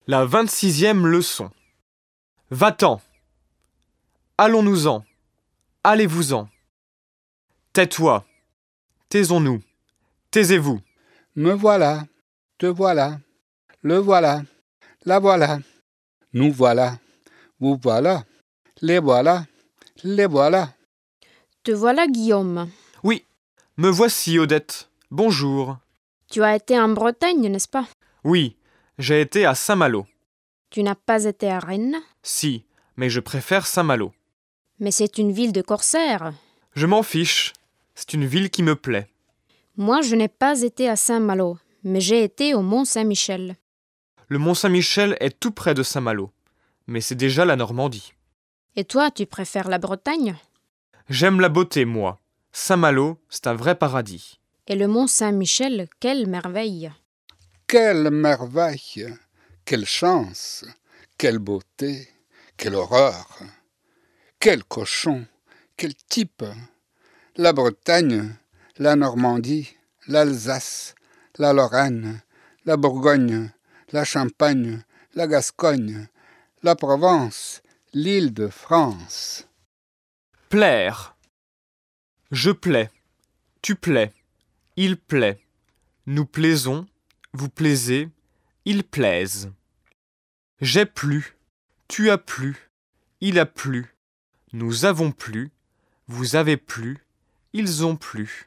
La 26e leçon. Va-t'en. Allons-nous-en. Allez-vous-en. Tais-toi. Taisons-nous. Taisez-vous. Me voilà, te voilà, le voilà, la voilà, nous voilà, vous voilà, les voilà, les voilà. Te voilà, Guillaume. Oui, me voici, Odette. Bonjour. Tu as été en Bretagne, n'est-ce pas? Oui, j'ai été à Saint-Malo. Tu n'as pas été à Rennes? Si, mais je préfère Saint-Malo. Mais c'est une ville de corsaires. Je m'en fiche. C'est une ville qui me plaît. Moi, je n'ai pas été à Saint-Malo, mais j'ai été au Mont-Saint-Michel. Le Mont-Saint-Michel est tout près de Saint-Malo, mais c'est déjà la Normandie. Et toi, tu préfères la Bretagne? J'aime la beauté, moi. Saint-Malo, c'est un vrai paradis. Et le Mont-Saint-Michel, quelle merveille! Quelle merveille, quelle chance, quelle beauté, quelle horreur, quel cochon, quel type. La Bretagne, la Normandie, l'Alsace, la Lorraine, la Bourgogne, la Champagne, la Gascogne, la Provence, l'Île-de-France. Plaire. Je plais. Tu plais. Il plaît. Nous plaisons. Vous plaisez. Ils plaisent. J'ai plu. Tu as plu. Il a plu. Nous avons plu. Vous avez plu. Ils ont plu.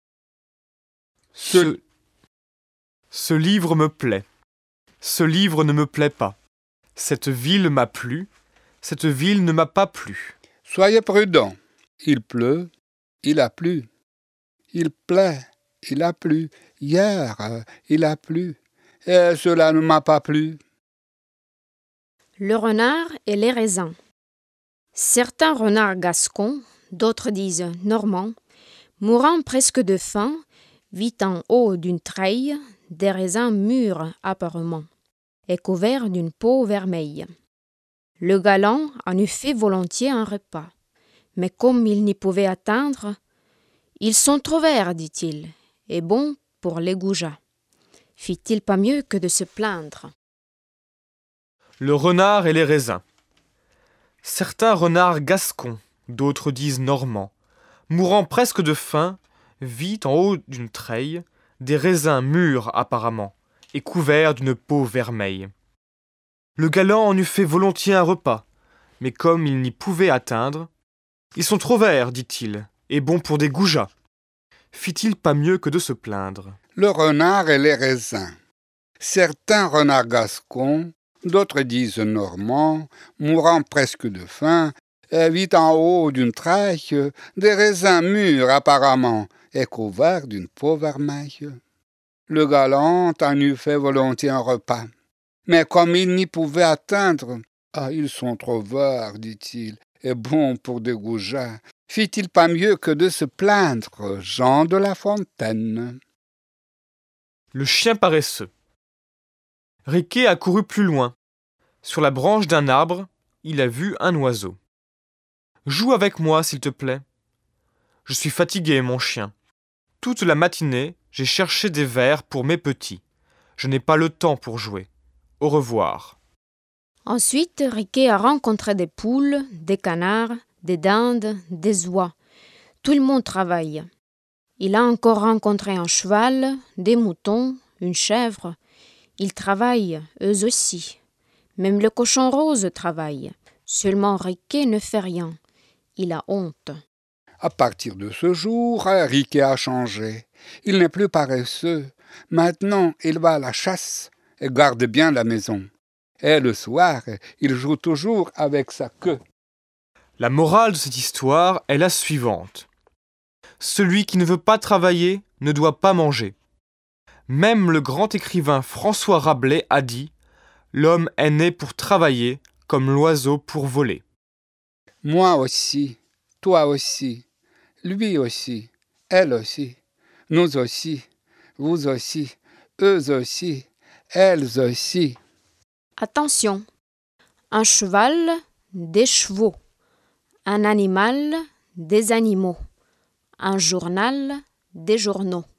Ce livre me plaît. Ce livre ne me plaît pas. Cette ville m'a plu. Cette ville ne m'a pas plu. Soyez prudents. Il pleut, il a plu. Il plaît, il a plu. Hier, il a plu. Et cela ne m'a pas plu. Le renard et les raisins. Certains renards gascons, d'autres disent normands, mourant presque de faim, vit en haut d'une treille des raisins mûrs apparemment, et couverts d'une peau vermeille. Le galant en eût fait volontiers un repas, mais comme il n'y pouvait atteindre, ils sont trop verts, dit-il, et bons pour les goujats. Fit-il pas mieux que de se plaindre? Le renard et les raisins. Certains renards gascons, d'autres disent normands, mourant presque de faim, vit en haut d'une treille des raisins mûrs apparemment, et couverts d'une peau vermeille. Le galant en eût fait volontiers un repas, mais comme il n'y pouvait atteindre, ils sont trop verts, dit-il, et bons pour des goujats. Fit-il pas mieux que de se plaindre? Le renard et les raisins. Certains renards gascons, d'autres disent normands, mourant presque de faim, vit en haut d'une treille des raisins mûrs apparemment, et couverts d'une peau vermeille. Le galant en eût fait volontiers un repas, mais comme il n'y pouvait atteindre, « Ah, ils sont trop verts, dit-il, et bons pour des goujats. » Fit-il pas mieux que de se plaindre, Jean de La Fontaine? Le chien paresseux. Riquet a couru plus loin. Sur la branche d'un arbre, il a vu un oiseau. « Joue avec moi, s'il te plaît. »« Je suis fatigué, mon chien. Toute la matinée, j'ai cherché des vers pour mes petits. Je n'ai pas le temps pour jouer. Au revoir. » Ensuite, Riquet a rencontré des poules, des canards, des dindes, des oies. Tout le monde travaille. Il a encore rencontré un cheval, des moutons, une chèvre. Ils travaillent, eux aussi. Même le cochon rose travaille. Seulement Riquet ne fait rien. Il a honte. À partir de ce jour, Riquet a changé. Il n'est plus paresseux. Maintenant, il va à la chasse et garde bien la maison. Et le soir, il joue toujours avec sa queue. La morale de cette histoire est la suivante. Celui qui ne veut pas travailler ne doit pas manger. Même le grand écrivain François Rabelais a dit « L'homme est né pour travailler comme l'oiseau pour voler. » Moi aussi, toi aussi, lui aussi, elle aussi, nous aussi, vous aussi, eux aussi, elles aussi. Attention, un cheval, des chevaux, un animal, des animaux, un journal, des journaux.